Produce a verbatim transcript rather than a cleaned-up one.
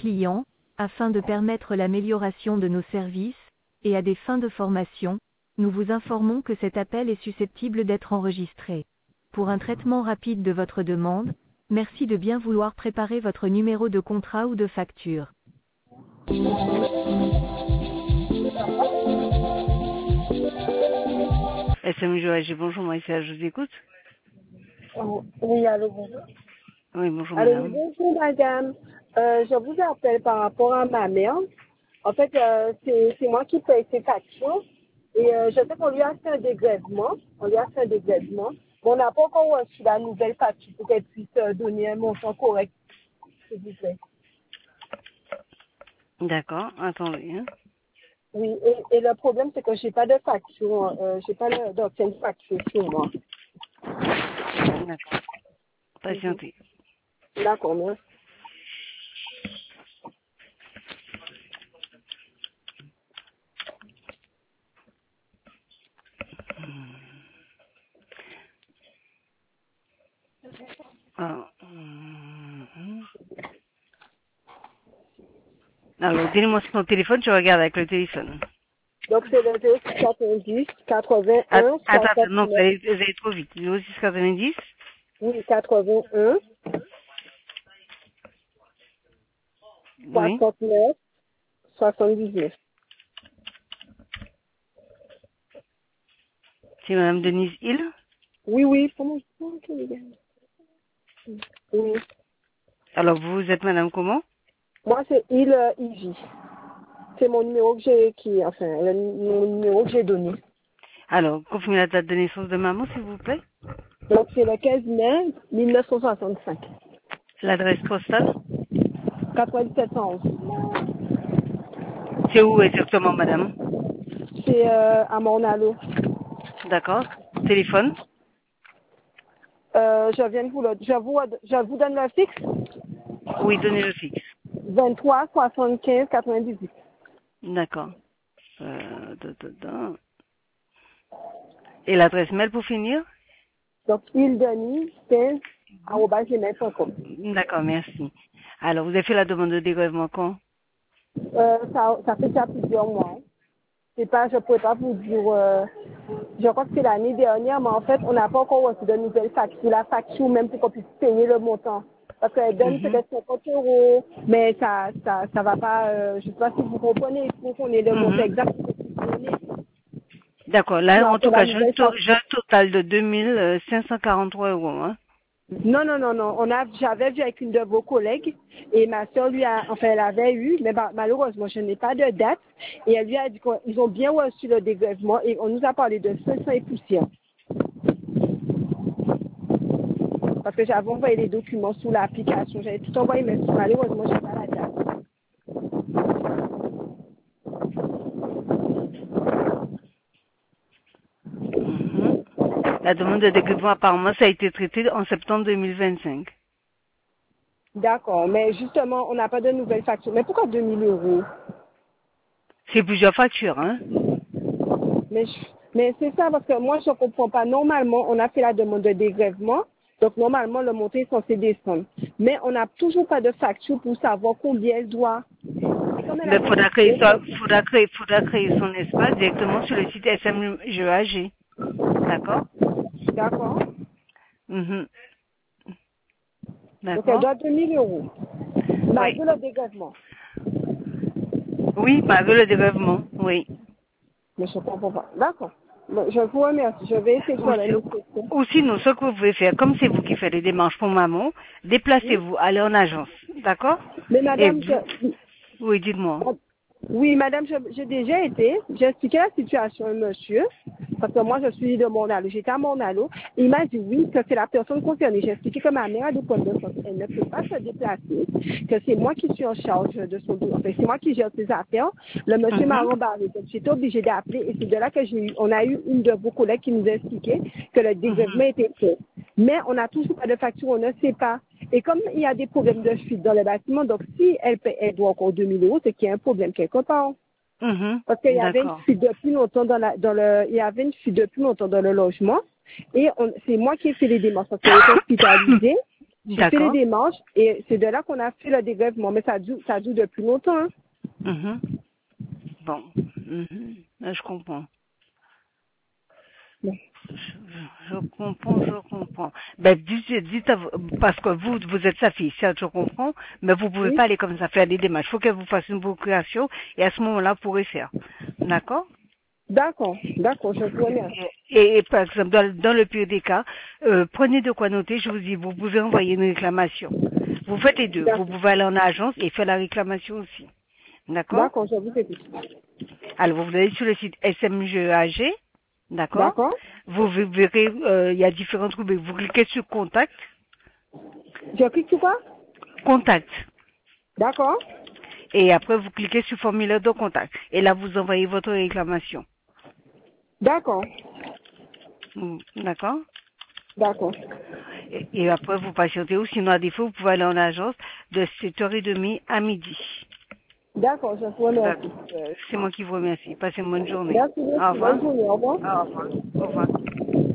clients, afin de permettre l'amélioration de nos services, et à des fins de formation, nous vous informons que cet appel est susceptible d'être enregistré. Pour un traitement rapide de votre demande, merci de bien vouloir préparer votre numéro de contrat ou de facture. S M J O A G, bonjour, moi, ici, je vous écoute. Oh, oui, allô, bonjour. Oui, bonjour, Allô, madame. bonjour, madame. Euh, je vous appelle par rapport à ma mère. En fait, euh, c'est c'est moi qui paye ses factures. Et euh, je sais qu'on lui a fait un dégrèvement. On lui a fait un dégrèvement. Mais on n'a pas encore reçu la nouvelle facture pour qu'elle puisse euh, donner un montant correct, s'il vous plaît. D'accord, attendez. Hein. Oui, et, et le problème, c'est que j'ai pas de facture. Euh, j'ai pas de- d'ancienne facture sur moi. D'accord, Mhm. patientez. D'accord, merci. Alors, hum, alors donnez-moi son téléphone, je regarde avec le téléphone. Donc, c'est le zéro six quatre-vingt-dix Att- quatre-vingt-un Attends, attends, non, vous soixante-neuf. allez, vous allez trop vite. zéro six quatre-vingt-dix, Oui, quatre-vingt-un oui. soixante-neuf soixante-dix-neuf. C'est madame Denise Hill. Oui, oui. Comment comment que les gars? Oui. Alors, vous êtes madame comment? Moi, c'est Il euh, Ivy. C'est mon numéro que j'ai, qui, enfin, le, mon numéro que j'ai donné. Alors, confirmez la date de naissance de maman, s'il vous plaît. Donc, c'est le quinze mai mille neuf cent soixante-cinq. L'adresse postale. quatre-vingt-dix-sept cent onze. C'est où exactement, madame? C'est euh, à Mornalo. D'accord. Téléphone. Euh, je viens de vous le, je vous, je vous donne le fixe. Oui, donnez le fixe. vingt-trois soixante-quinze quatre-vingt-dix-huit. D'accord. Euh, da, da, da. Et l'adresse mail pour finir? Donc, il Denis quinze arobase gmail point com. D'accord, merci. Alors, vous avez fait la demande de dégrèvement quand? Euh, ça, ça fait déjà plusieurs mois. C'est pas, je pourrais pas vous dire, euh, je crois que c'est l'année dernière, mais en fait, on n'a pas encore reçu de nouvelles factures, la facture même pour qu'on puisse payer le montant. Parce qu'elle donne Mhm. peut-être cinquante euros, mais ça, ça, ça va pas, euh, je sais pas si vous comprenez, il faut qu'on ait le montant Mhm. exact pour qu'on puisse donner. D'accord. On Là, a en fait tout la cas, j'ai un, nouvelle to- facture. j'ai un total de deux mille cinq cent quarante-trois euros. Hein. Non, non, non, non. On a, j'avais vu avec une de vos collègues et ma soeur lui a, enfin, elle avait eu, mais bah, malheureusement, je n'ai pas de date. Et elle lui a dit qu'ils ont bien reçu le dégrèvement et on nous a parlé de cinq cents et poussières. Parce que j'avais envoyé les documents sous l'application. J'avais tout envoyé, mais malheureusement, je n'ai pas la date. Mhm. La demande de dégrèvement, apparemment, ça a été traité en septembre deux mille vingt-cinq. D'accord, mais justement, on n'a pas de nouvelles factures. Mais pourquoi deux mille euros? C'est plusieurs factures, hein. Mais, je- mais c'est ça, parce que moi, je ne comprends pas. Normalement, on a fait la demande de dégrèvement. Donc, normalement, le montant est censé descendre. Mais on n'a toujours pas de facture pour savoir combien elle doit. Et comme elle a Mais dit, faudra créer, ça- faudra créer, faudra créer son espace directement sur le site S M J O A G. D'accord? d'accord. Mhm. Donc, elle D'accord? doit deux mille euros. Oui. Malgré le dégrèvement. Oui, malgré le dégrèvement, oui. Mais je ne comprends pas. D'accord. Bon, je vous remercie. Je vais essayer de Ou, faire le nécessaire. ou sinon, ce que vous pouvez faire, comme c'est vous qui faites les démarches pour maman, déplacez-vous, allez en agence. D'accord? Mais Et madame, vous, je, oui, dites-moi. oui, madame, je- j'ai déjà été, j'ai expliqué la situation à un monsieur, parce que moi je suis de Mornalo, j'étais à Mornalo, il m'a dit oui, que c'est la personne concernée. J'ai expliqué que ma mère a des problèmes de santé, elle ne peut pas se déplacer, que c'est moi qui suis en charge de son dos, enfin c'est moi qui gère ses affaires. Le monsieur m'a Mhm. rembarré, donc j'étais obligée d'appeler et c'est de là que j'ai eu, on a eu une de vos collègues qui nous a expliqué que le dégrèvement Mhm. était fait. Mais on n'a toujours pas de facture, on ne sait pas. Et comme il y a des problèmes de fuite dans le bâtiment, donc si elle, paie, elle doit encore deux mille euros, c'est qu'il y a un problème quelque part. Mhm. Parce qu'il y avait une D'accord. fuite depuis longtemps dans la, dans le, il y avait une fuite depuis longtemps dans le logement. Et on- c'est moi qui ai fait les démarches parce qu'elle était hospitalisée. J'ai fait les D'accord. démarches et c'est de là qu'on a fait le dégrèvement, mais ça dure, ça dure depuis longtemps. Hein. Mhm. Bon. Mhm. Là, je comprends. Bon. Je, je comprends, je comprends. Ben, dites, dites à vous- parce que vous, vous êtes sa fille, certes, je comprends, mais vous pouvez Oui. pas aller comme ça faire des démarches. Il faut qu'elle vous fasse une procuration et à ce moment-là, vous pourrez faire. D'accord? D'accord, d'accord, je vous remercie. Et, et par exemple, dans, dans le pire des cas, euh, prenez de quoi noter, je vous dis, vous pouvez envoyer une réclamation. Vous faites les deux. Vous D'accord, pouvez aller en agence et faire la réclamation aussi. D'accord? d'accord, je vous écoute. Alors, vous allez sur le site S M G E A G, d'accord? D'accord. Vous verrez, euh, il y a différentes rubriques. Vous cliquez sur Contact, Je clique sur quoi? Contact, D'accord, et après vous cliquez sur Formulaire de contact. Et là, vous envoyez votre réclamation. d'accord, Mm, d'accord? d'accord, Et, et après, vous patientez, ou sinon, à défaut, vous pouvez aller en agence de sept heures trente à midi. d'accord, je vous remercie. D'accord. Euh, C'est moi qui vous remercie. Passez une bonne journée. Merci Au beaucoup, revoir. bonne journée, au revoir. Au revoir. Au revoir.